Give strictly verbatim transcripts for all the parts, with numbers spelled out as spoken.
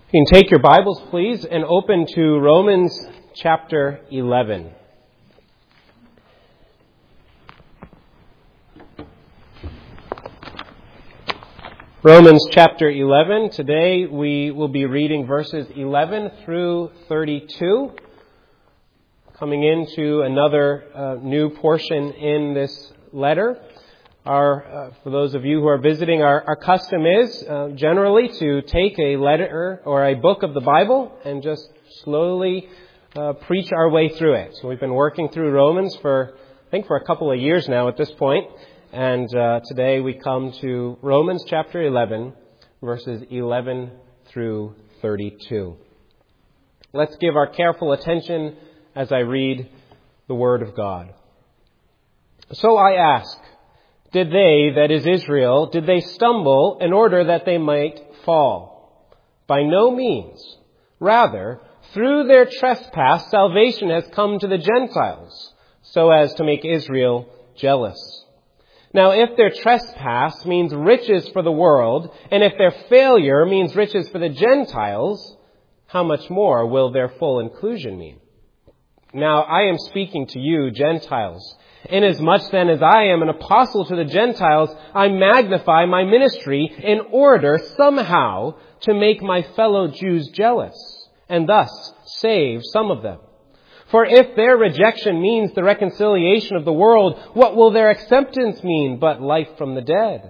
You can take your Bibles, please, and open to Romans chapter eleven. Romans chapter eleven. Today we will be reading verses eleven through thirty-two. Coming into another uh, new portion in this letter. Our, uh, for those of you who are visiting, our, our custom is uh, generally to take a letter or a book of the Bible and just slowly uh, preach our way through it. So we've been working through Romans for, I think, for a couple of years now at this point. And uh, today we come to Romans chapter eleven, verses eleven through thirty-two. Let's give our careful attention as I read the Word of God. So I ask, did they, that is Israel, did they stumble in order that they might fall? By no means. Rather, through their trespass, salvation has come to the Gentiles, so as to make Israel jealous. Now, if their trespass means riches for the world, and if their failure means riches for the Gentiles, how much more will their full inclusion mean? Now, I am speaking to you, Gentiles. Inasmuch then as I am an apostle to the Gentiles, I magnify my ministry in order somehow to make my fellow Jews jealous, and thus save some of them. For if their rejection means the reconciliation of the world, what will their acceptance mean but life from the dead?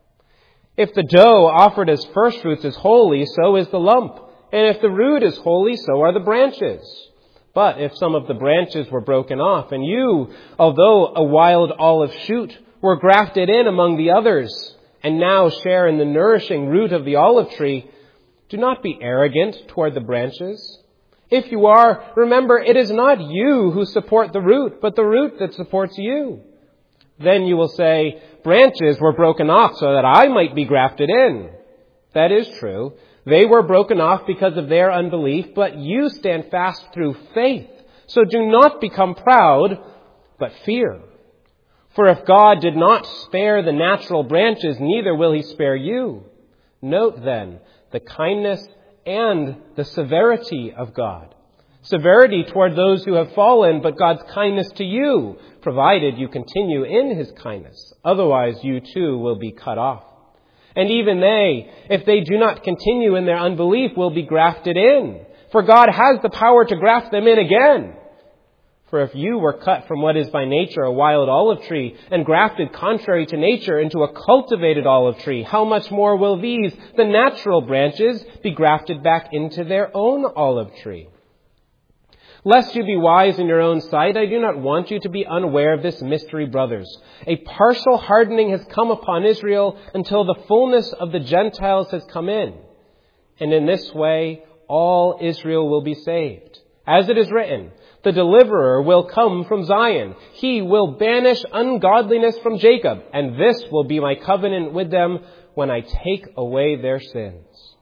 If the dough offered as firstfruits is holy, so is the lump. And if the root is holy, so are the branches. But if some of the branches were broken off, and you, although a wild olive shoot, were grafted in among the others, and now share in the nourishing root of the olive tree, do not be arrogant toward the branches. If you are, remember, it is not you who support the root, but the root that supports you. Then you will say, branches were broken off so that I might be grafted in. That is true. They were broken off because of their unbelief, but you stand fast through faith. So do not become proud, but fear. For if God did not spare the natural branches, neither will he spare you. Note then the kindness and the severity of God. Severity toward those who have fallen, but God's kindness to you, provided you continue in his kindness. Otherwise you too will be cut off. And even they, if they do not continue in their unbelief, will be grafted in. For God has the power to graft them in again. For if you were cut from what is by nature a wild olive tree and grafted contrary to nature into a cultivated olive tree, how much more will these, the natural branches, be grafted back into their own olive tree? Lest you be wise in your own sight, I do not want you to be unaware of this mystery, brothers. A partial hardening has come upon Israel until the fullness of the Gentiles has come in. And in this way, all Israel will be saved. As it is written, the deliverer will come from Zion. He will banish ungodliness from Jacob, and this will be my covenant with them when I take away their sins.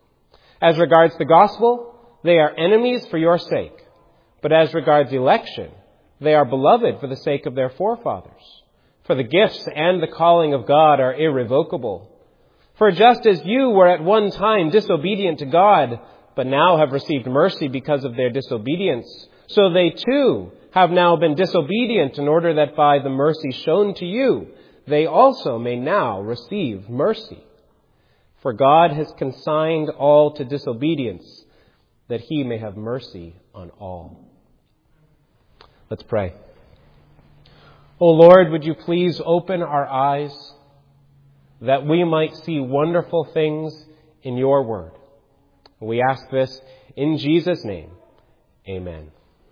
As regards the gospel, they are enemies for your sake. But as regards election, they are beloved for the sake of their forefathers. For the gifts and the calling of God are irrevocable. For just as you were at one time disobedient to God, but now have received mercy because of their disobedience, so they too have now been disobedient in order that by the mercy shown to you, they also may now receive mercy. For God has consigned all to disobedience, that he may have mercy on all. Let's pray. O Lord, would you please open our eyes that we might see wonderful things in your word. We ask this in Jesus' name. Amen.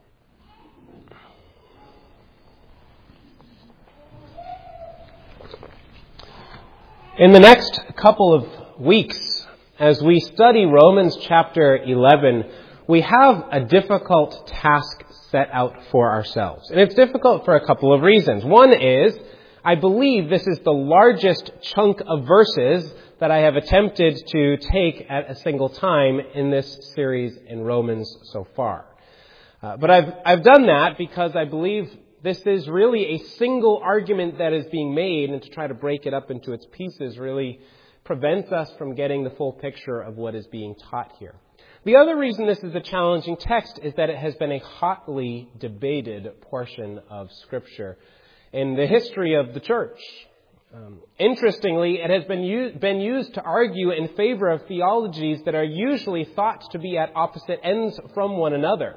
In the next couple of weeks, as we study Romans chapter eleven, we have a difficult task set out for ourselves. And it's difficult for a couple of reasons. One is, I believe this is the largest chunk of verses that I have attempted to take at a single time in this series in Romans so far. Uh, but I've, I've done that because I believe this is really a single argument that is being made, and to try to break it up into its pieces really prevents us from getting the full picture of what is being taught here. The other reason this is a challenging text is that it has been a hotly debated portion of Scripture in the history of the church. Um, interestingly, it has been, u- been used to argue in favor of theologies that are usually thought to be at opposite ends from one another.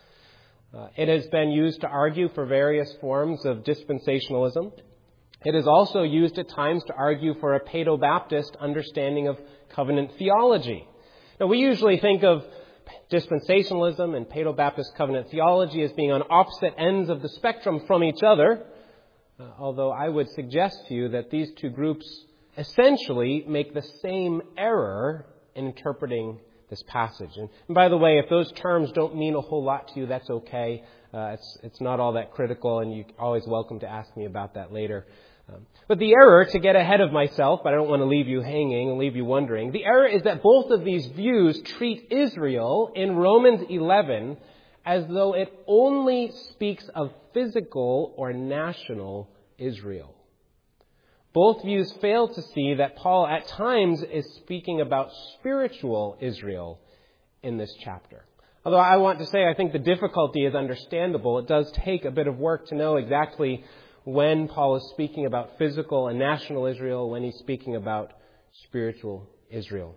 Uh, it has been used to argue for various forms of dispensationalism. It is also used at times to argue for a Paedo-Baptist understanding of covenant theology. Now, we usually think of dispensationalism and Paedo-Baptist covenant theology as being on opposite ends of the spectrum from each other. Uh, although I would suggest to you that these two groups essentially make the same error in interpreting this passage. And, and by the way, if those terms don't mean a whole lot to you, that's okay. Uh, it's, it's not all that critical, and you're always welcome to ask me about that later. Um, but the error, to get ahead of myself, but I don't want to leave you hanging and leave you wondering, the error is that both of these views treat Israel in Romans eleven as though it only speaks of physical or national Israel. Both views fail to see that Paul at times is speaking about spiritual Israel in this chapter. Although I want to say I think the difficulty is understandable. It does take a bit of work to know exactly when Paul is speaking about physical and national Israel, when he's speaking about spiritual Israel.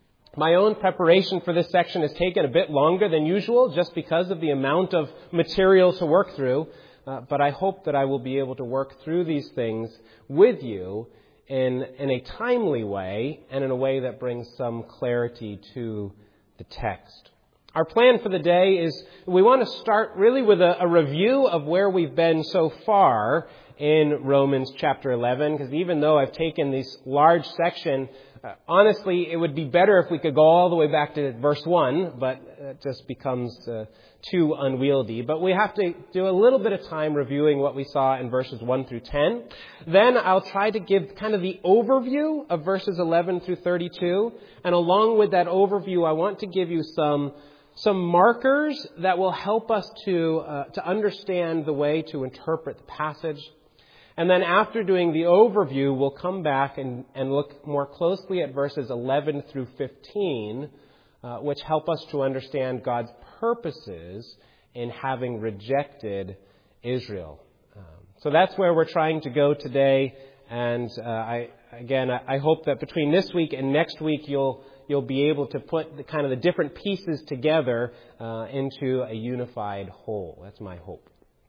My own preparation for this section has taken a bit longer than usual just because of the amount of material to work through. Uh, but I hope that I will be able to work through these things with you in, in a timely way and in a way that brings some clarity to the text. Our plan for the day is we want to start really with a, a review of where we've been so far in Romans chapter eleven, because even though I've taken this large section, uh, honestly, it would be better if we could go all the way back to verse one, but it just becomes uh, too unwieldy. But we have to do a little bit of time reviewing what we saw in verses one through ten. Then I'll try to give kind of the overview of verses eleven through thirty-two. And along with that overview, I want to give you some some markers that will help us to uh, to understand the way to interpret the passage. And then after doing the overview, we'll come back and, and look more closely at verses eleven through fifteen, uh, which help us to understand God's purposes in having rejected Israel. Um, so that's where we're trying to go today. And uh, I again, I, I hope that between this week and next week, you'll you'll be able to put the kind of the different pieces together uh, into a unified whole. That's my hope.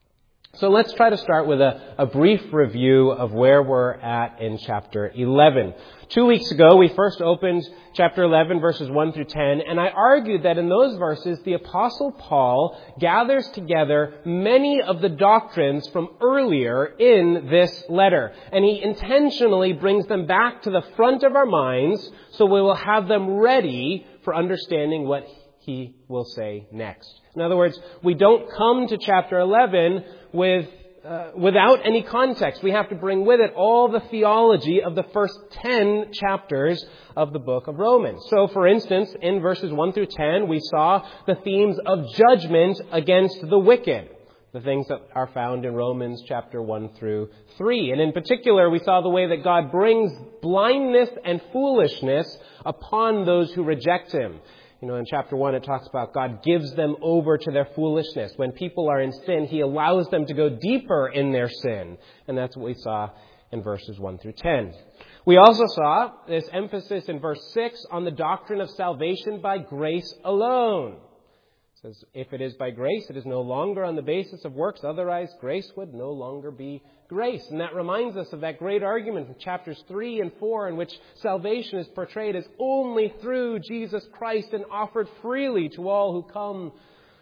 So let's try to start with a, a brief review of where we're at in chapter eleven. Two weeks ago, we first opened chapter eleven, verses one through ten, and I argued that in those verses, the Apostle Paul gathers together many of the doctrines from earlier in this letter, and he intentionally brings them back to the front of our minds so we will have them ready for understanding what he will say next. In other words, we don't come to chapter eleven with uh, without any context. We have to bring with it all the theology of the first ten chapters of the book of Romans. So, for instance, in verses one through ten, we saw the themes of judgment against the wicked, the things that are found in Romans chapter one through three. And in particular, we saw the way that God brings blindness and foolishness upon those who reject Him. You know, in chapter one, it talks about God gives them over to their foolishness. When people are in sin, He allows them to go deeper in their sin. And that's what we saw in verses one through ten. We also saw this emphasis in verse six on the doctrine of salvation by grace alone. It says, if it is by grace, it is no longer on the basis of works. Otherwise, grace would no longer be grace. And that reminds us of that great argument in chapters three and four in which salvation is portrayed as only through Jesus Christ and offered freely to all who come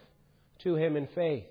to Him in faith.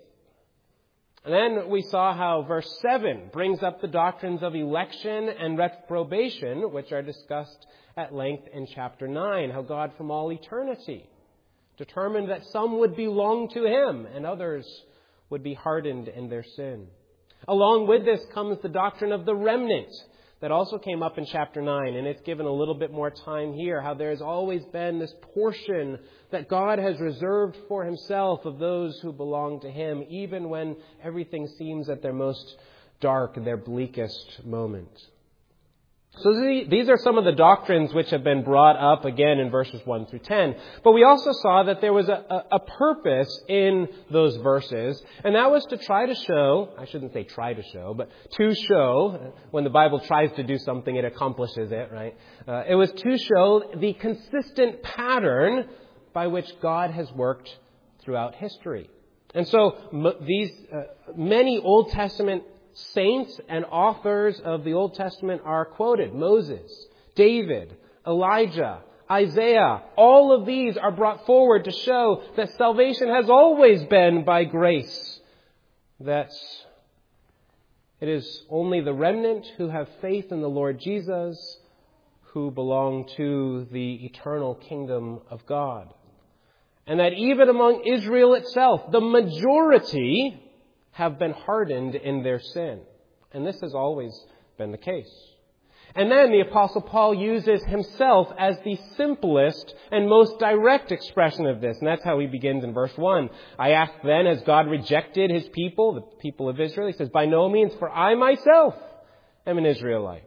And then we saw how verse seven brings up the doctrines of election and reprobation, which are discussed at length in chapter nine. How God from all eternity determined that some would belong to Him and others would be hardened in their sin. Along with this comes the doctrine of the remnant that also came up in chapter nine, and it's given a little bit more time here, how there has always been this portion that God has reserved for Himself of those who belong to Him, even when everything seems at their most dark, their bleakest moment. So these are some of the doctrines which have been brought up again in verses one through ten. But we also saw that there was a, a purpose in those verses, and that was to try to show, I shouldn't say try to show, but to show, when the Bible tries to do something, it accomplishes it, right? Uh, it was to show the consistent pattern by which God has worked throughout history. And so m- these uh, many Old Testament saints and authors of the Old Testament are quoted. Moses, David, Elijah, Isaiah. All of these are brought forward to show that salvation has always been by grace. That it is only the remnant who have faith in the Lord Jesus who belong to the eternal kingdom of God. And that even among Israel itself, the majority have been hardened in their sin. And this has always been the case. And then the Apostle Paul uses himself as the simplest and most direct expression of this. And that's how he begins in verse one. I ask then, has God rejected his people, the people of Israel? He says, by no means, for I myself am an Israelite.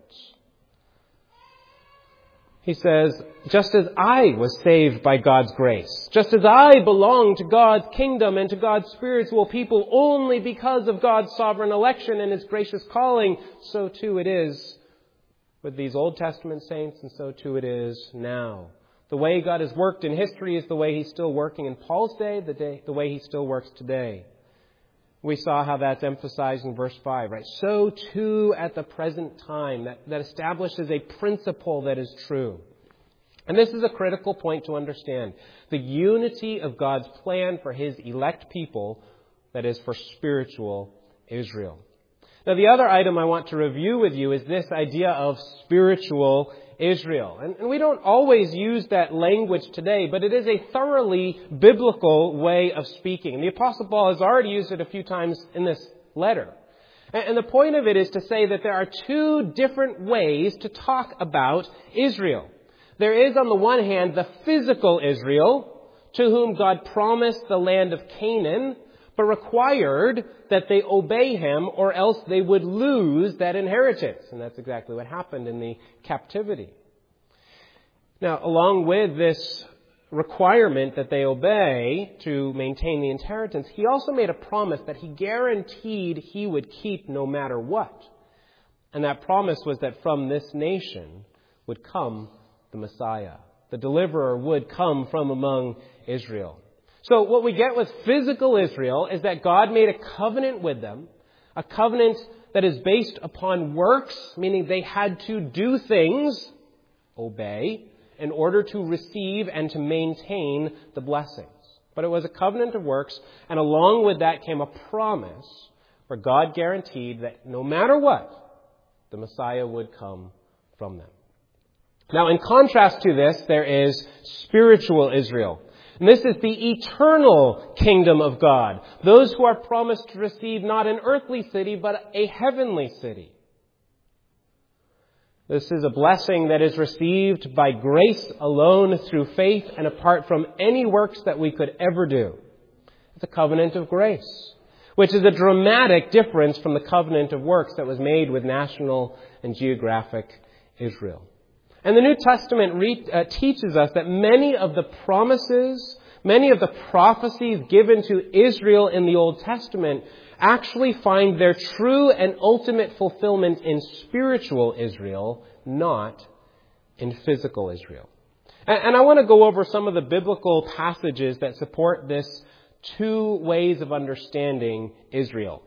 He says, just as I was saved by God's grace, just as I belong to God's kingdom and to God's spiritual people only because of God's sovereign election and His gracious calling, so too it is with these Old Testament saints, and so too it is now. The way God has worked in history is the way He's still working in Paul's day, the, day, the way He still works today. We saw how that's emphasized in verse five, right? So too at the present time, that, that establishes a principle that is true. And this is a critical point to understand. The unity of God's plan for His elect people, that is for spiritual Israel. Now the other item I want to review with you is this idea of spiritual Israel. And, and we don't always use that language today, but it is a thoroughly biblical way of speaking. And the Apostle Paul has already used it a few times in this letter. And, and the point of it is to say that there are two different ways to talk about Israel. There is, on the one hand, the physical Israel, to whom God promised the land of Canaan, but required that they obey Him or else they would lose that inheritance. And that's exactly what happened in the captivity. Now, along with this requirement that they obey to maintain the inheritance, He also made a promise that He guaranteed He would keep no matter what. And that promise was that from this nation would come the Messiah. The deliverer would come from among Israel. So what we get with physical Israel is that God made a covenant with them, a covenant that is based upon works, meaning they had to do things, obey, in order to receive and to maintain the blessings. But it was a covenant of works, and along with that came a promise where God guaranteed that no matter what, the Messiah would come from them. Now, in contrast to this, there is spiritual Israel. And this is the eternal kingdom of God. Those who are promised to receive not an earthly city, but a heavenly city. This is a blessing that is received by grace alone through faith and apart from any works that we could ever do. It's a covenant of grace, which is a dramatic difference from the covenant of works that was made with national and geographic Israel. And the New Testament re- uh, teaches us that many of the promises, many of the prophecies given to Israel in the Old Testament actually find their true and ultimate fulfillment in spiritual Israel, not in physical Israel. And, and I want to go over some of the biblical passages that support this two ways of understanding Israel.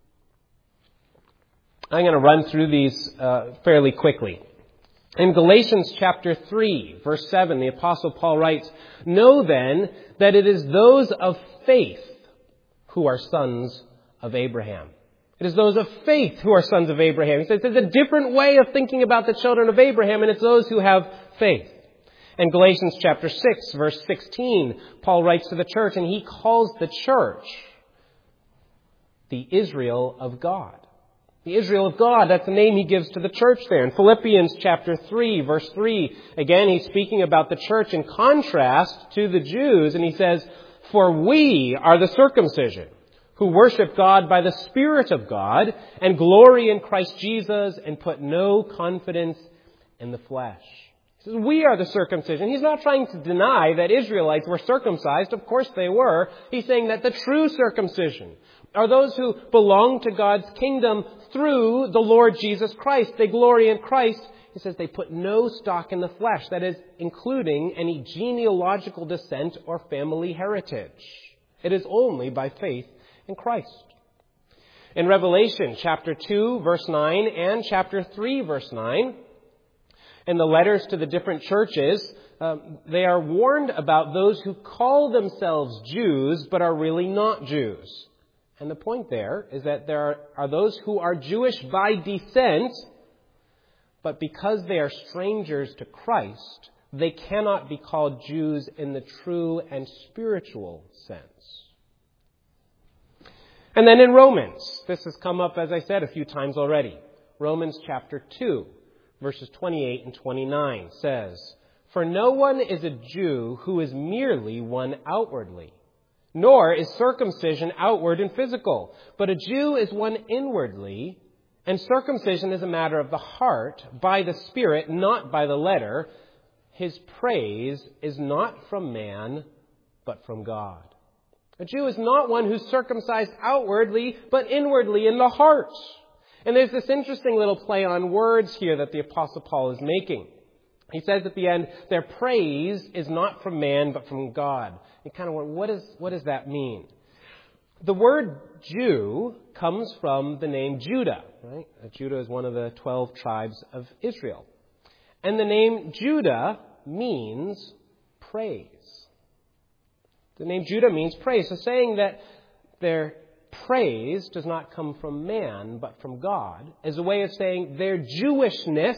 I'm going to run through these uh, fairly quickly. In Galatians chapter three, verse seven, the Apostle Paul writes, "Know then that it is those of faith who are sons of Abraham." It is those of faith who are sons of Abraham. He says there's a different way of thinking about the children of Abraham, and it's those who have faith. In Galatians chapter six, verse sixteen, Paul writes to the church, and he calls the church the Israel of God. The Israel of God, that's the name he gives to the church there. In Philippians chapter three, verse three, again, he's speaking about the church in contrast to the Jews, and he says, "For we are the circumcision, who worship God by the Spirit of God, and glory in Christ Jesus, and put no confidence in the flesh. He says, we are the circumcision. He's not trying to deny that Israelites were circumcised. Of course they were. He's saying that the true circumcision are those who belong to God's kingdom through the Lord Jesus Christ. They glory in Christ. He says they put no stock in the flesh, that is, including any genealogical descent or family heritage. It is only by faith in Christ. In Revelation chapter two, verse nine, and chapter three, verse nine, in the letters to the different churches, um, they are warned about those who call themselves Jews but are really not Jews. And the point there is that there are, are those who are Jewish by descent, but because they are strangers to Christ, they cannot be called Jews in the true and spiritual sense. And then in Romans, this has come up, as I said, a few times already. Romans chapter two, verses twenty-eight and twenty-nine says, "For no one is a Jew who is merely one outwardly, nor is circumcision outward and physical, but a Jew is one inwardly, and circumcision is a matter of the heart, by the Spirit, not by the letter. His praise is not from man, but from God." A Jew is not one who's circumcised outwardly, but inwardly in the heart. And there's this interesting little play on words here that the Apostle Paul is making. He says at the end, their praise is not from man, but from God. You kind of wonder, what, is, what does that mean? The word Jew comes from the name Judah, right? Judah is one of the twelve tribes of Israel. And the name Judah means praise. The name Judah means praise. So saying that their praise does not come from man, but from God, is a way of saying their Jewishness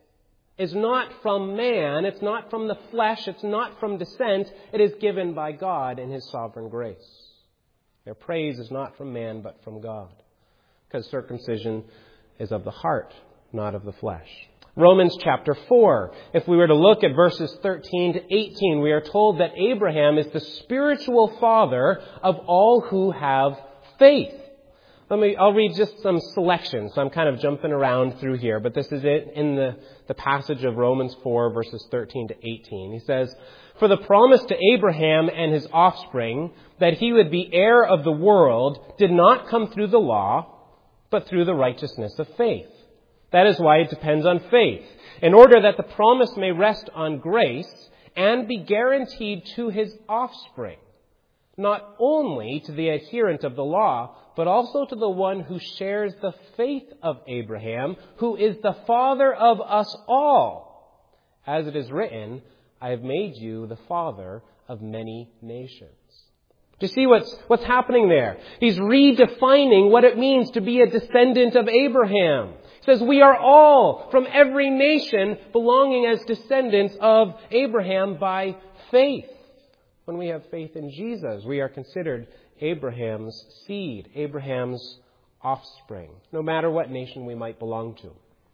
is not from man, it's not from the flesh, it's not from descent, it is given by God in His sovereign grace. Their praise is not from man, but from God, because circumcision is of the heart, not of the flesh. Romans chapter four. If we were to look at verses thirteen to eighteen, we are told that Abraham is the spiritual father of all who have faith. Let me, I'll read just some selections. So I'm kind of jumping around through here, but this is it in the, the passage of Romans four, verses thirteen to eighteen. He says, "For the promise to Abraham and his offspring that he would be heir of the world did not come through the law, but through the righteousness of faith. That is why it depends on faith, in order that the promise may rest on grace and be guaranteed to his offspring, not only to the adherent of the law, but also to the one who shares the faith of Abraham, who is the father of us all. As it is written, I have made you the father of many nations." Do you see what's, what's happening there? He's redefining what it means to be a descendant of Abraham. He says we are all from every nation belonging as descendants of Abraham by faith. When we have faith in Jesus, we are considered Abraham's seed, Abraham's offspring, no matter what nation we might belong to.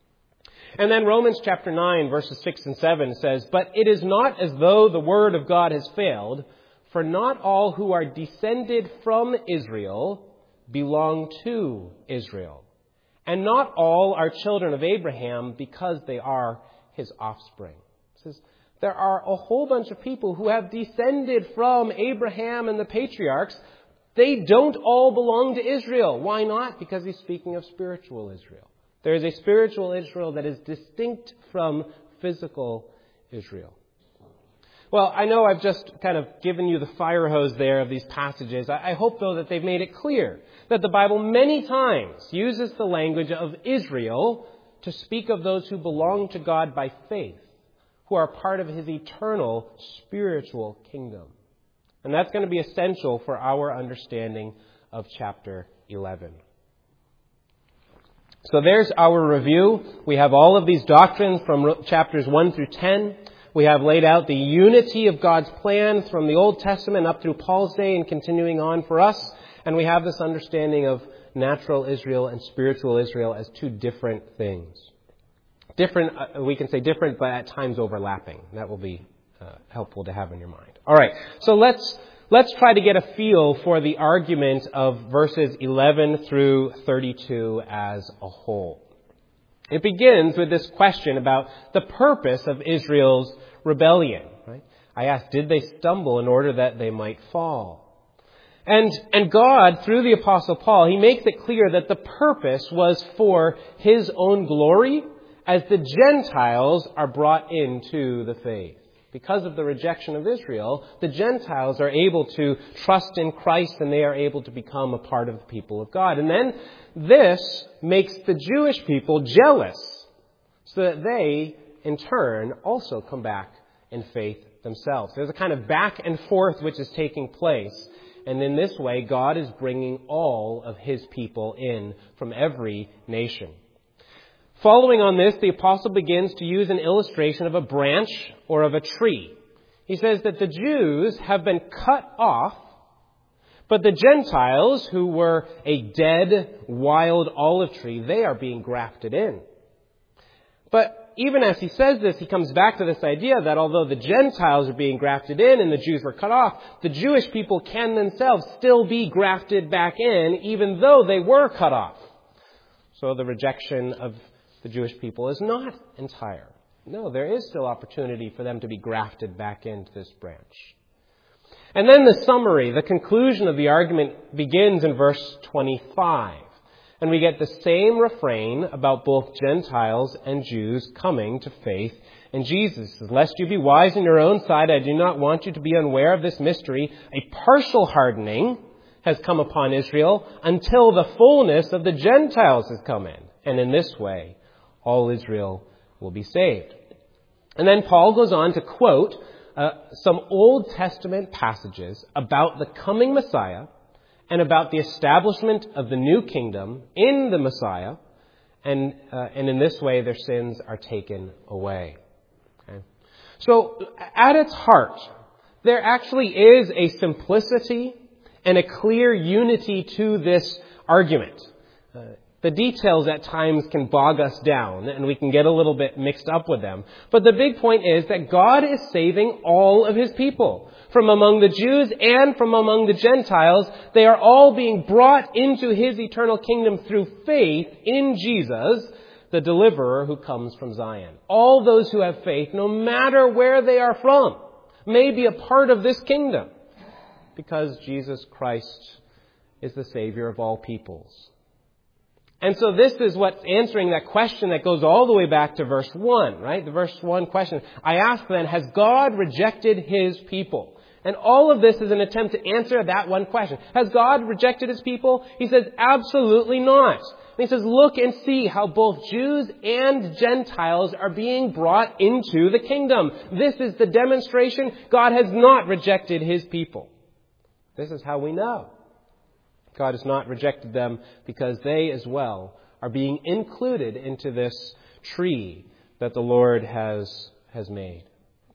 And then Romans chapter nine, verses six and seven says, "But it is not as though the word of God has failed, for not all who are descended from Israel belong to Israel. And not all are children of Abraham because they are his offspring." It says, there are a whole bunch of people who have descended from Abraham and the patriarchs. They don't all belong to Israel. Why not? Because he's speaking of spiritual Israel. There is a spiritual Israel that is distinct from physical Israel. Well, I know I've just kind of given you the fire hose there of these passages. I hope, though, that they've made it clear that the Bible many times uses the language of Israel to speak of those who belong to God by faith, who are part of his eternal spiritual kingdom. And that's going to be essential for our understanding of chapter eleven. So there's our review. We have all of these doctrines from chapters one through ten. We have laid out the unity of God's plan from the Old Testament up through Paul's day and continuing on for us. And we have this understanding of natural Israel and spiritual Israel as two different things. Different, uh, we can say different, but at times overlapping. That will be uh, helpful to have in your mind. All right, so let's let's try to get a feel for the argument of verses eleven through thirty-two as a whole. It begins with this question about the purpose of Israel's rebellion. Right? I asked, did they stumble in order that they might fall? And, and God, through the Apostle Paul, he makes it clear that the purpose was for his own glory as the Gentiles are brought into the faith. Because of the rejection of Israel, the Gentiles are able to trust in Christ and they are able to become a part of the people of God. And then this makes the Jewish people jealous so that they, in turn, also come back in faith themselves. There's a kind of back and forth which is taking place. And in this way, God is bringing all of his people in from every nation. Following on this, the apostle begins to use an illustration of a branch or of a tree. He says that the Jews have been cut off, but the Gentiles, who were a dead, wild olive tree, they are being grafted in. But even as he says this, he comes back to this idea that although the Gentiles are being grafted in and the Jews were cut off, the Jewish people can themselves still be grafted back in, even though they were cut off. So the rejection of the Jewish people is not entire. No, there is still opportunity for them to be grafted back into this branch. And then the summary, the conclusion of the argument begins in verse twenty-five. And we get the same refrain about both Gentiles and Jews coming to faith in Jesus. Lest you be wise in your own sight, I do not want you to be unaware of this mystery. A partial hardening has come upon Israel until the fullness of the Gentiles has come in. And in this way, all Israel will be saved. And then Paul goes on to quote uh, some Old Testament passages about the coming Messiah and about the establishment of the new kingdom in the Messiah. And, uh, and in this way, their sins are taken away. Okay? So at its heart, there actually is a simplicity and a clear unity to this argument. Uh, The details at times can bog us down and we can get a little bit mixed up with them. But the big point is that God is saving all of his people. From among the Jews and from among the Gentiles, they are all being brought into his eternal kingdom through faith in Jesus, the deliverer who comes from Zion. All those who have faith, no matter where they are from, may be a part of this kingdom because Jesus Christ is the Savior of all peoples. And so this is what's answering that question that goes all the way back to verse one, right? The verse one question. I ask then, has God rejected his people? And all of this is an attempt to answer that one question. Has God rejected his people? He says, absolutely not. And he says, look and see how both Jews and Gentiles are being brought into the kingdom. This is the demonstration. God has not rejected his people. This is how we know. God has not rejected them because they as well are being included into this tree that the Lord has, has made.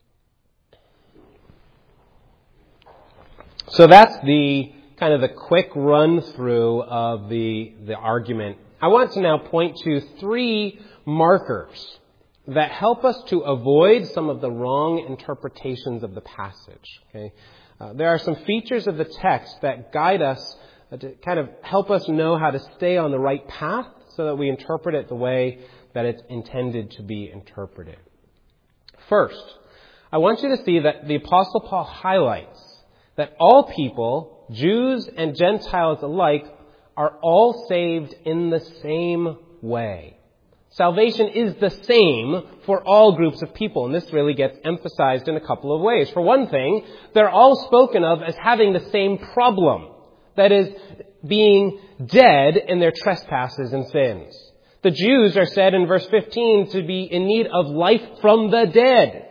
So that's the kind of the quick run through of the, the argument. I want to now point to three markers that help us to avoid some of the wrong interpretations of the passage. Okay? Uh, there are some features of the text that guide us to kind of help us know how to stay on the right path so that we interpret it the way that it's intended to be interpreted. First, I want you to see that the Apostle Paul highlights that all people, Jews and Gentiles alike, are all saved in the same way. Salvation is the same for all groups of people, and this really gets emphasized in a couple of ways. For one thing, they're all spoken of as having the same problem. That is, being dead in their trespasses and sins. The Jews are said in verse fifteen to be in need of life from the dead.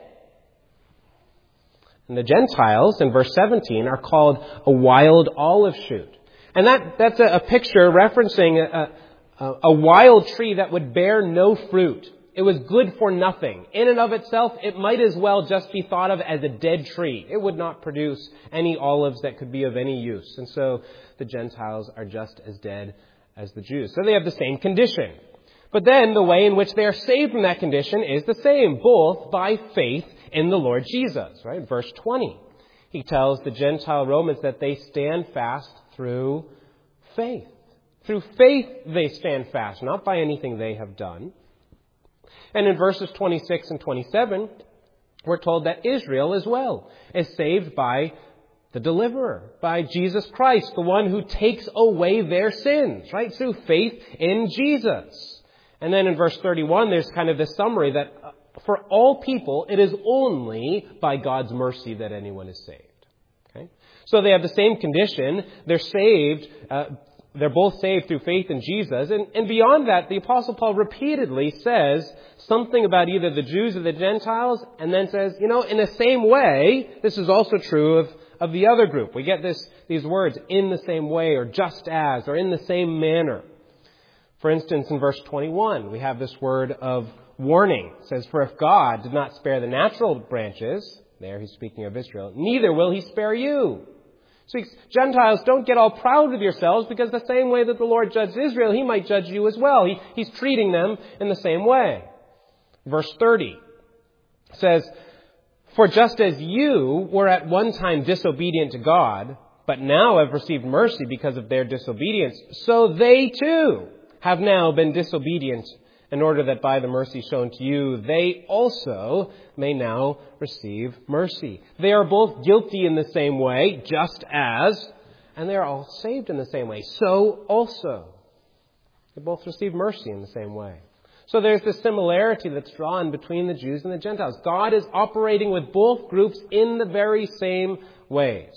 And the Gentiles in verse seventeen are called a wild olive shoot. And that, that's a, a picture referencing a, a, a wild tree that would bear no fruit. It was good for nothing. In and of itself, it might as well just be thought of as a dead tree. It would not produce any olives that could be of any use. And so the Gentiles are just as dead as the Jews. So they have the same condition. But then the way in which they are saved from that condition is the same, both by faith in the Lord Jesus, right? Verse twenty. He tells the Gentile Romans that they stand fast through faith. Through faith they stand fast, not by anything they have done. And in verses twenty-six and twenty-seven, we're told that Israel as well is saved by the deliverer, by Jesus Christ, the one who takes away their sins, right? Through faith in Jesus. And then in verse thirty-one, there's kind of this summary that for all people, it is only by God's mercy that anyone is saved. Okay? So they have the same condition. They're saved. Uh, they're both saved through faith in Jesus. And, and beyond that, the Apostle Paul repeatedly says something about either the Jews or the Gentiles, and then says, you know, in the same way, this is also true of, of the other group. We get this these words, in the same way, or just as, or in the same manner. For instance, in verse twenty-one, we have this word of warning. It says, for if God did not spare the natural branches, there he's speaking of Israel, neither will he spare you. So Gentiles, don't get all proud with yourselves, because the same way that the Lord judged Israel, he might judge you as well. He, he's treating them in the same way. Verse thirty says, for just as you were at one time disobedient to God, but now have received mercy because of their disobedience, so they too have now been disobedient, in order that by the mercy shown to you, they also may now receive mercy. They are both guilty in the same way, just as, and they are all saved in the same way. So also, they both receive mercy in the same way. So there's this similarity that's drawn between the Jews and the Gentiles. God is operating with both groups in the very same ways.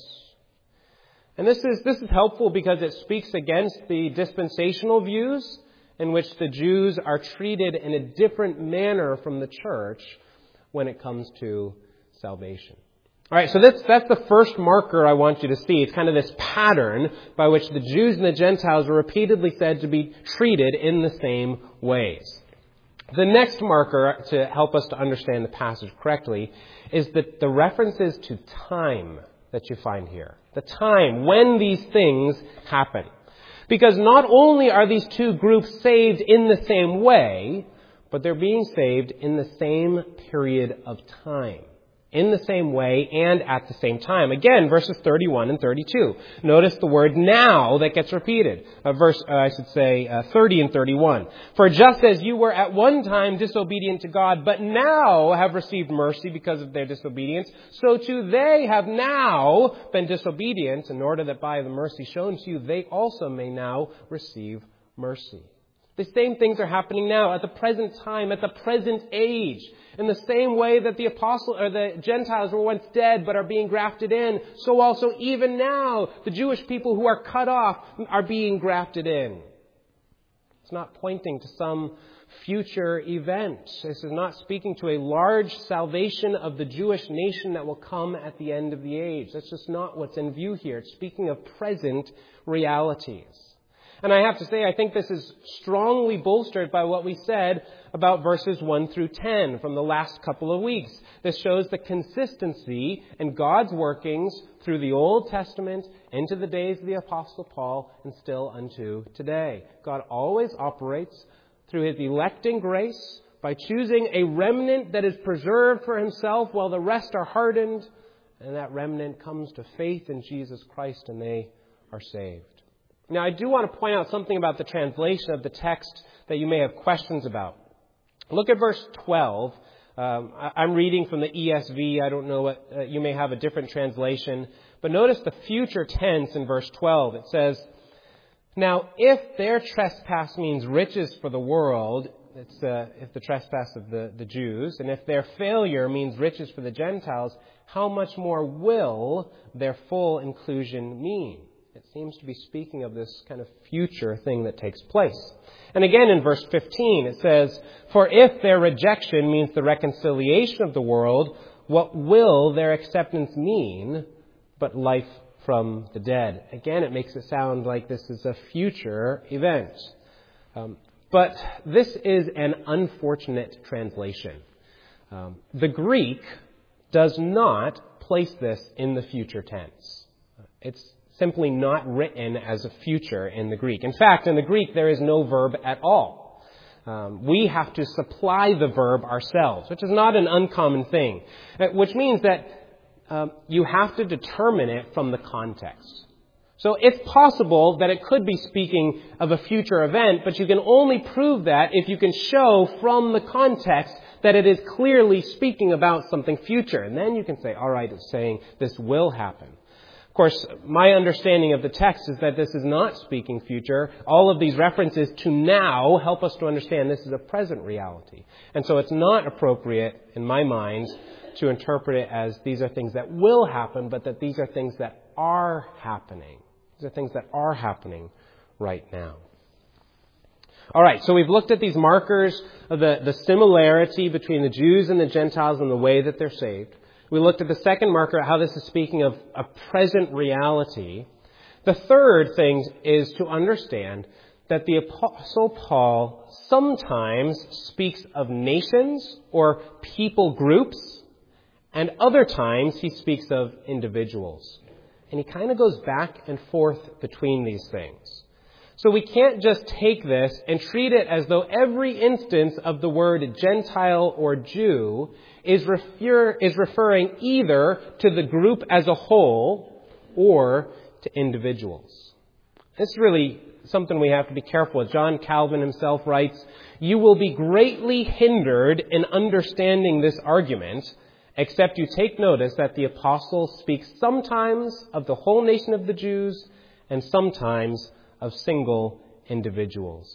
And this is, this is helpful because it speaks against the dispensational views in which the Jews are treated in a different manner from the church when it comes to salvation. All right, so that's, that's the first marker I want you to see. It's kind of this pattern by which the Jews and the Gentiles are repeatedly said to be treated in the same ways. The next marker, to help us to understand the passage correctly, is that the references to time that you find here. The time when these things happen. Because not only are these two groups saved in the same way, but they're being saved in the same period of time. In the same way and at the same time. Again, verses thirty-one and thirty-two. Notice the word now that gets repeated. Uh, verse, uh, I should say, uh, thirty and thirty-one. For just as you were at one time disobedient to God, but now have received mercy because of their disobedience, so too they have now been disobedient, in order that by the mercy shown to you, they also may now receive mercy. The same things are happening now at the present time, at the present age. In the same way that the apostle or the Gentiles were once dead but are being grafted in, so also even now the Jewish people who are cut off are being grafted in. It's not pointing to some future event. This is not speaking to a large salvation of the Jewish nation that will come at the end of the age. That's just not what's in view here. It's speaking of present realities. And I have to say, I think this is strongly bolstered by what we said about verses one through ten from the last couple of weeks. This shows the consistency in God's workings through the Old Testament into the days of the Apostle Paul and still unto today. God always operates through his electing grace by choosing a remnant that is preserved for himself while the rest are hardened. And that remnant comes to faith in Jesus Christ and they are saved. Now, I do want to point out something about the translation of the text that you may have questions about. Look at verse twelve. Um, I'm reading from the E S V. I don't know what, uh, you may have a different translation. But notice the future tense in verse twelve. It says, now, if their trespass means riches for the world, it's uh, if the trespass of the, the Jews, and if their failure means riches for the Gentiles, how much more will their full inclusion mean? It seems to be speaking of this kind of future thing that takes place. And again in verse fifteen it says, for if their rejection means the reconciliation of the world, what will their acceptance mean but life from the dead? Again, it makes it sound like this is a future event. Um, but this is an unfortunate translation. Um, the Greek does not place this in the future tense. It's simply not written as a future in the Greek. In fact, in the Greek, there is no verb at all. Um, we have to supply the verb ourselves, which is not an uncommon thing, which means that um, you have to determine it from the context. So it's possible that it could be speaking of a future event, but you can only prove that if you can show from the context that it is clearly speaking about something future. And then you can say, all right, it's saying this will happen. Of course, my understanding of the text is that this is not speaking future. All of these references to now help us to understand this is a present reality. And so it's not appropriate, in my mind, to interpret it as these are things that will happen, but that these are things that are happening. These are things that are happening right now. All right, so we've looked at these markers of the, the similarity between the Jews and the Gentiles and the way that they're saved. We looked at the second marker, how this is speaking of a present reality. The third thing is to understand that the Apostle Paul sometimes speaks of nations or people groups, and other times he speaks of individuals. And he kind of goes back and forth between these things. So we can't just take this and treat it as though every instance of the word Gentile or Jew is, refer, is referring either to the group as a whole or to individuals. This is really something we have to be careful with. John Calvin himself writes, "You will be greatly hindered in understanding this argument, except you take notice that the apostle speaks sometimes of the whole nation of the Jews and sometimes of single individuals."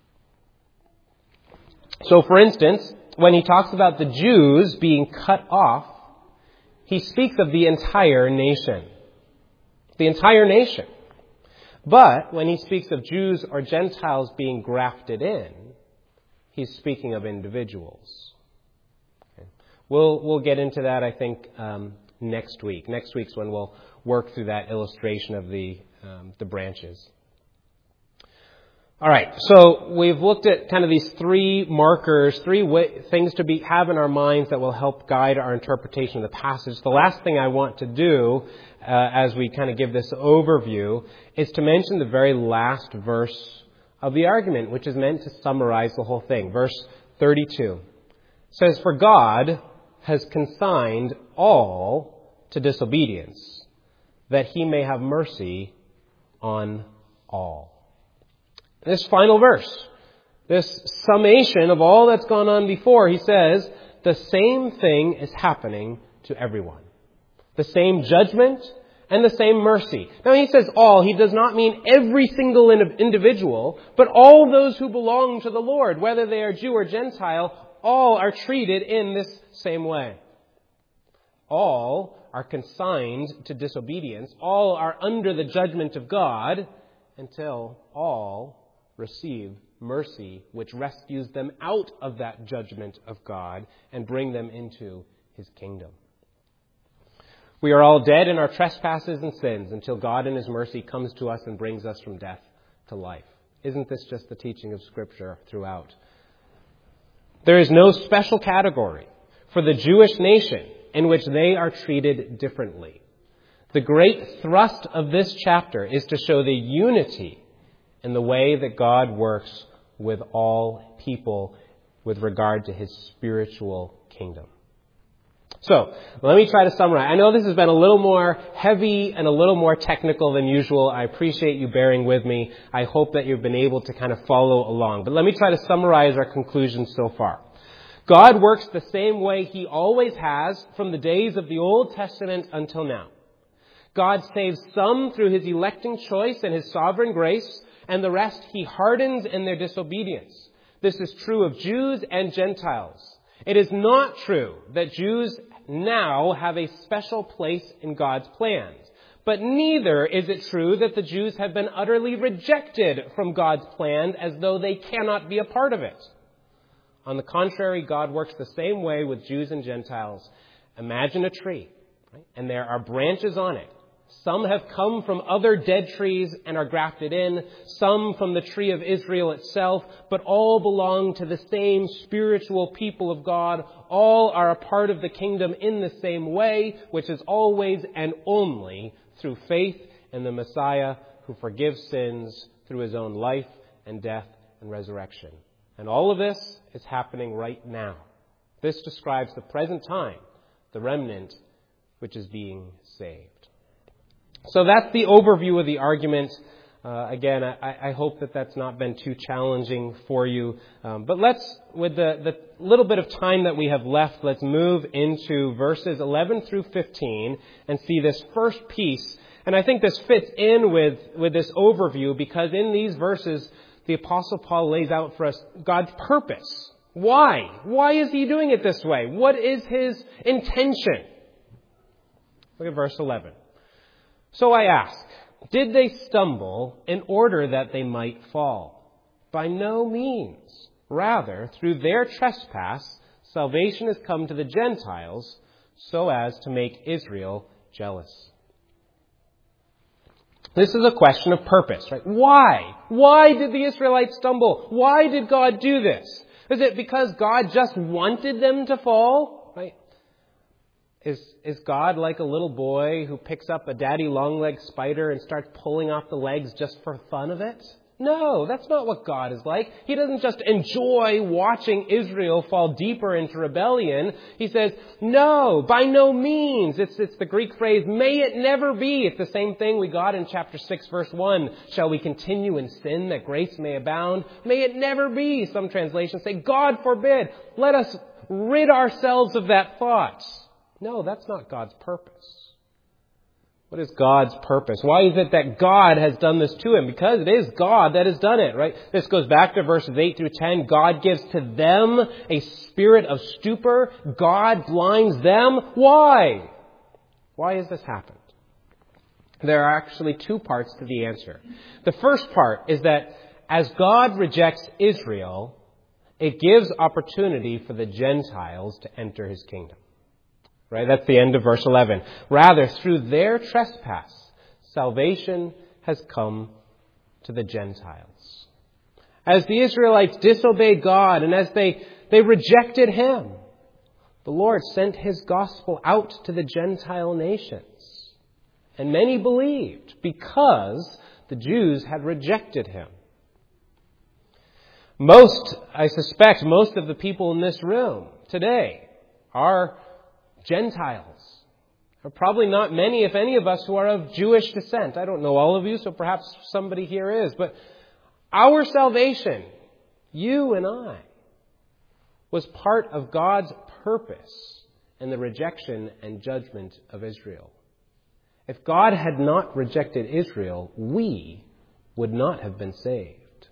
So, for instance, when he talks about the Jews being cut off, he speaks of the entire nation. The entire nation. But when he speaks of Jews or Gentiles being grafted in, he's speaking of individuals. Okay. We'll we'll get into that, I think, um, next week. Next week's when we'll work through that illustration of the um, the branches. All right, so we've looked at kind of these three markers, three way, things to be have in our minds that will help guide our interpretation of the passage. The last thing I want to do, uh, as we kind of give this overview, is to mention the very last verse of the argument, which is meant to summarize the whole thing. Verse thirty-two says, "For God has consigned all to disobedience, that he may have mercy on all." This final verse, this summation of all that's gone on before, he says, the same thing is happening to everyone. The same judgment and the same mercy. Now he says all, he does not mean every single individual, but all those who belong to the Lord, whether they are Jew or Gentile, all are treated in this same way. All are consigned to disobedience. All are under the judgment of God until all receive mercy, which rescues them out of that judgment of God and bring them into his kingdom. We are all dead in our trespasses and sins until God in his mercy comes to us and brings us from death to life. Isn't this just the teaching of Scripture throughout? There is no special category for the Jewish nation in which they are treated differently. The great thrust of this chapter is to show the unity in the way that God works with all people with regard to his spiritual kingdom. So, let me try to summarize. I know this has been a little more heavy and a little more technical than usual. I appreciate you bearing with me. I hope that you've been able to kind of follow along. But let me try to summarize our conclusions so far. God works the same way he always has from the days of the Old Testament until now. God saves some through his electing choice and his sovereign grace, and the rest he hardens in their disobedience. This is true of Jews and Gentiles. It is not true that Jews now have a special place in God's plans. But neither is it true that the Jews have been utterly rejected from God's plan as though they cannot be a part of it. On the contrary, God works the same way with Jews and Gentiles. Imagine a tree, right? And there are branches on it. Some have come from other dead trees and are grafted in, some from the tree of Israel itself, but all belong to the same spiritual people of God. All are a part of the kingdom in the same way, which is always and only through faith in the Messiah who forgives sins through his own life and death and resurrection. And all of this is happening right now. This describes the present time, the remnant which is being saved. So that's the overview of the argument. Uh, again, I, I hope that that's not been too challenging for you. Um, but let's, with the, the little bit of time that we have left, let's move into verses eleven through fifteen and see this first piece. And I think this fits in with, with this overview because in these verses, the Apostle Paul lays out for us God's purpose. Why? Why is he doing it this way? What is his intention? Look at verse eleven. So I ask, did they stumble in order that they might fall? By no means. Rather, through their trespass, salvation has come to the Gentiles so as to make Israel jealous. This is a question of purpose, right? Why? Why did the Israelites stumble? Why did God do this? Is it because God just wanted them to fall? Right? Is, is God like a little boy who picks up a daddy long-legged spider and starts pulling off the legs just for fun of it? No, that's not what God is like. He doesn't just enjoy watching Israel fall deeper into rebellion. He says, no, by no means. It's, it's the Greek phrase, may it never be. It's the same thing we got in chapter six, verse one. Shall we continue in sin that grace may abound? May it never be. Some translations say, God forbid. Let us rid ourselves of that thought. No, that's not God's purpose. What is God's purpose? Why is it that God has done this to him? Because it is God that has done it, right? This goes back to verses eight through ten. God gives to them a spirit of stupor. God blinds them. Why? Why has this happened? There are actually two parts to the answer. The first part is that as God rejects Israel, it gives opportunity for the Gentiles to enter his kingdom. Right? That's the end of verse eleven. Rather, through their trespass, salvation has come to the Gentiles. As the Israelites disobeyed God and as they, they rejected him, the Lord sent his gospel out to the Gentile nations. And many believed because the Jews had rejected him. Most, I suspect, most of the people in this room today are Gentiles. There are probably not many, if any of us, who are of Jewish descent. I don't know all of you, so perhaps somebody here is. But our salvation, you and I, was part of God's purpose in the rejection and judgment of Israel. If God had not rejected Israel, we would not have been saved.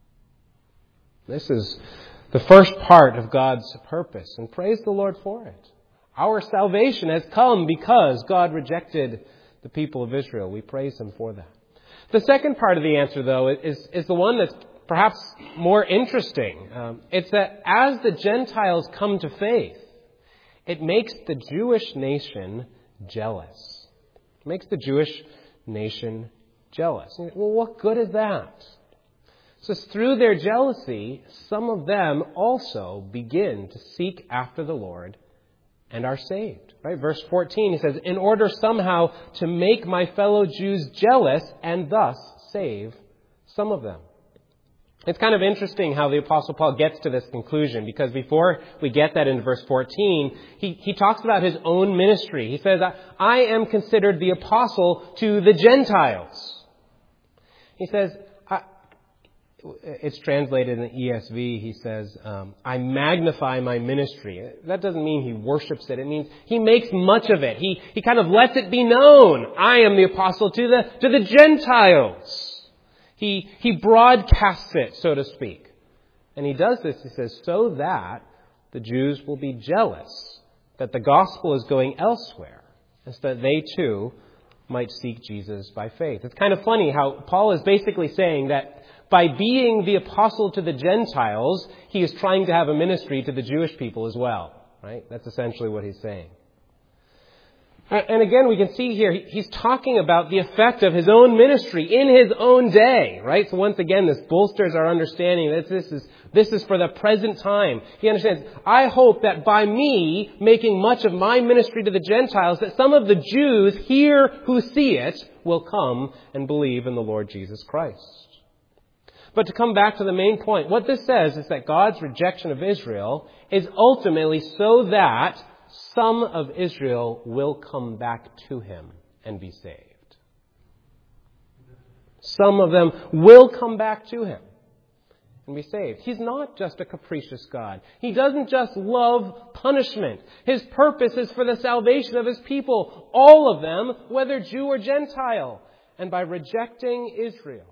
This is the first part of God's purpose, and praise the Lord for it. Our salvation has come because God rejected the people of Israel. We praise him for that. The second part of the answer, though, is, is the one that's perhaps more interesting. Um, it's that as the Gentiles come to faith, it makes the Jewish nation jealous. It makes the Jewish nation jealous. Well, what good is that? So through their jealousy, some of them also begin to seek after the Lord and are saved. Right? Verse fourteen, he says, in order somehow to make my fellow Jews jealous and thus save some of them. It's kind of interesting how the Apostle Paul gets to this conclusion, because before we get that in verse fourteen, he, he talks about his own ministry. He says, I am considered the apostle to the Gentiles. He says, it's translated in the E S V, he says, um, I magnify my ministry. That doesn't mean he worships it. It means he makes much of it. He he kind of lets it be known. I am the apostle to the to the Gentiles. He he broadcasts it, so to speak. And he does this, he says, so that the Jews will be jealous that the gospel is going elsewhere, and so that they too might seek Jesus by faith. It's kind of funny how Paul is basically saying that by being the apostle to the Gentiles, he is trying to have a ministry to the Jewish people as well. Right? That's essentially what he's saying. And again, we can see here, he's talking about the effect of his own ministry in his own day. Right? So once again, this bolsters our understanding that this is, this is for the present time. He understands, I hope that by me making much of my ministry to the Gentiles, that some of the Jews here who see it will come and believe in the Lord Jesus Christ. But to come back to the main point, what this says is that God's rejection of Israel is ultimately so that some of Israel will come back to him and be saved. Some of them will come back to him and be saved. He's not just a capricious God. He doesn't just love punishment. His purpose is for the salvation of his people, all of them, whether Jew or Gentile. And by rejecting Israel,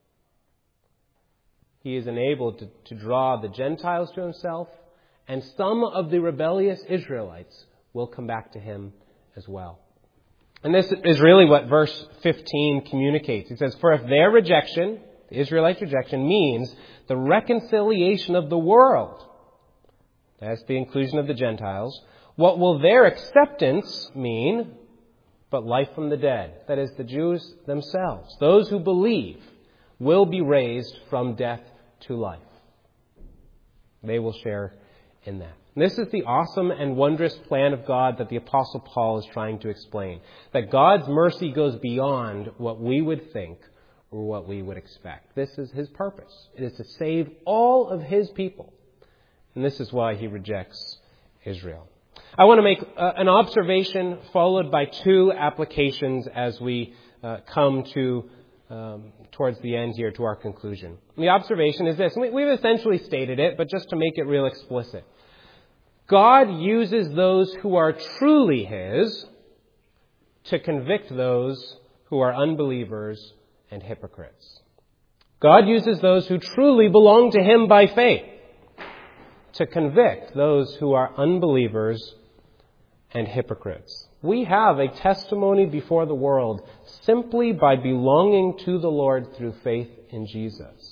he is enabled to, to draw the Gentiles to himself, and some of the rebellious Israelites will come back to him as well. And this is really what verse fifteen communicates. It says, "For if their rejection," the Israelites' rejection, "means the reconciliation of the world," that's the inclusion of the Gentiles, "what will their acceptance mean but life from the dead?" That is, the Jews themselves, those who believe, will be raised from death to life. They will share in that. And this is the awesome and wondrous plan of God that the Apostle Paul is trying to explain. That God's mercy goes beyond what we would think or what we would expect. This is his purpose. It is to save all of his people. And this is why he rejects Israel. I want to make uh, an observation followed by two applications as we uh, come to um, towards the end here to our conclusion. And the observation is this. We, we've essentially stated it, but just to make it real explicit. God uses those who are truly his to convict those who are unbelievers and hypocrites. God uses those who truly belong to him by faith to convict those who are unbelievers and hypocrites. We have a testimony before the world simply by belonging to the Lord through faith in Jesus.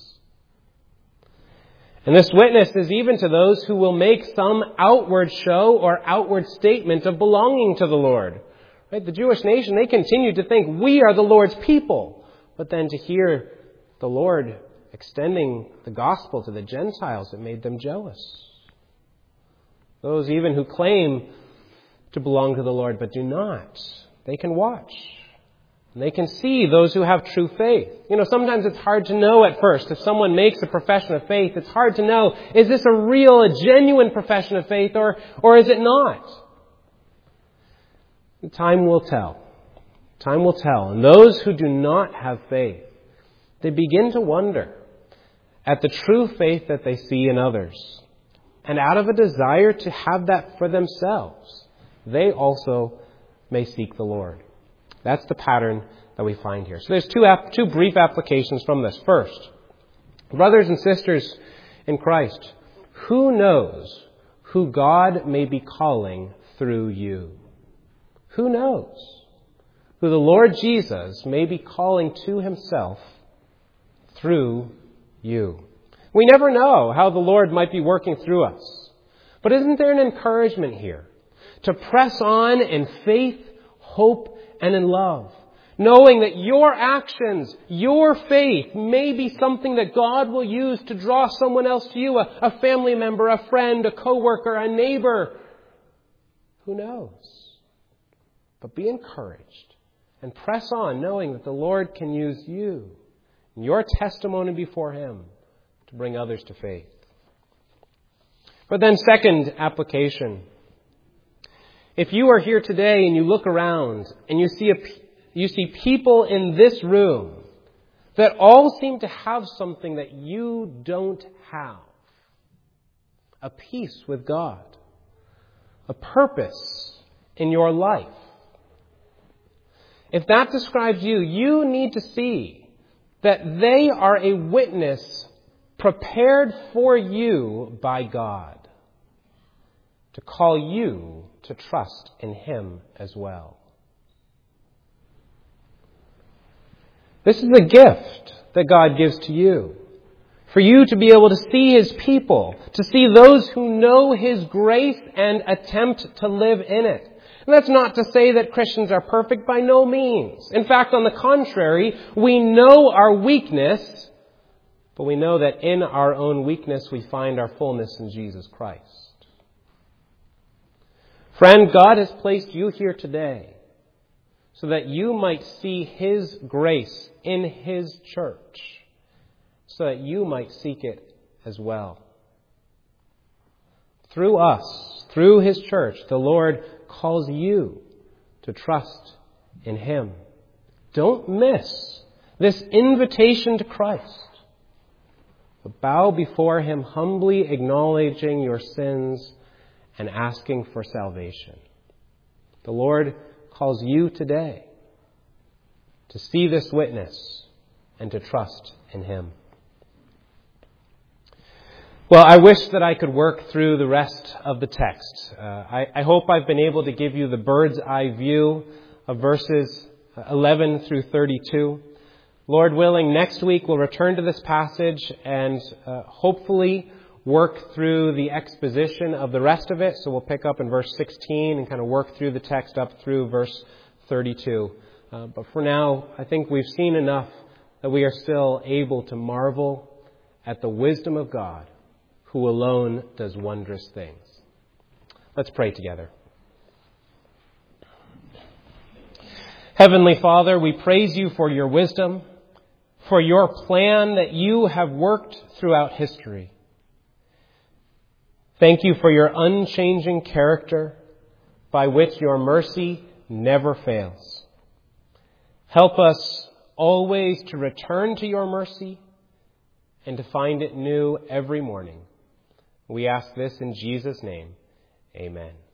And this witness is even to those who will make some outward show or outward statement of belonging to the Lord. Right? The Jewish nation, they continued to think we are the Lord's people. But then to hear the Lord extending the gospel to the Gentiles, it made them jealous. Those even who claim to belong to the Lord but do not, they can watch. And they can see those who have true faith. You know, sometimes it's hard to know at first. If someone makes a profession of faith, it's hard to know, is this a real, a genuine profession of faith or, or is it not? Time will tell. Time will tell. And those who do not have faith, they begin to wonder at the true faith that they see in others. And out of a desire to have that for themselves, they also may seek the Lord. That's the pattern that we find here. So there's two ap- two brief applications from this. First, brothers and sisters in Christ, who knows who God may be calling through you? Who knows who the Lord Jesus may be calling to himself through you? We never know how the Lord might be working through us. But isn't there an encouragement here to press on in faith, hope, and in love, knowing that your actions, your faith may be something that God will use to draw someone else to you, a, a family member, a friend, a coworker, a neighbor. Who knows? But be encouraged and press on, knowing that the Lord can use you and your testimony before him to bring others to faith. But then second application. If you are here today and you look around and you see a, you see people in this room that all seem to have something that you don't have, a peace with God, a purpose in your life. If that describes you, you need to see that they are a witness prepared for you by God to call you to trust in him as well. This is a gift that God gives to you. For you to be able to see his people, to see those who know his grace and attempt to live in it. And that's not to say that Christians are perfect, by no means. In fact, on the contrary, we know our weakness, but we know that in our own weakness we find our fullness in Jesus Christ. Friend, God has placed you here today so that you might see his grace in his church, so that you might seek it as well. Through us, through his church, the Lord calls you to trust in him. Don't miss this invitation to Christ. But bow before him, humbly acknowledging your sins and asking for salvation. The Lord calls you today to see this witness and to trust in him. Well, I wish that I could work through the rest of the text. Uh, I, I hope I've been able to give you the bird's eye view of verses eleven through thirty-two. Lord willing, next week we'll return to this passage and uh, hopefully work through the exposition of the rest of it. So we'll pick up in verse sixteen and kind of work through the text up through verse thirty-two. Uh, but for now, I think we've seen enough that we are still able to marvel at the wisdom of God, who alone does wondrous things. Let's pray together. Heavenly Father, we praise you for your wisdom, for your plan that you have worked throughout history. Thank you for your unchanging character by which your mercy never fails. Help us always to return to your mercy and to find it new every morning. We ask this in Jesus' name. Amen.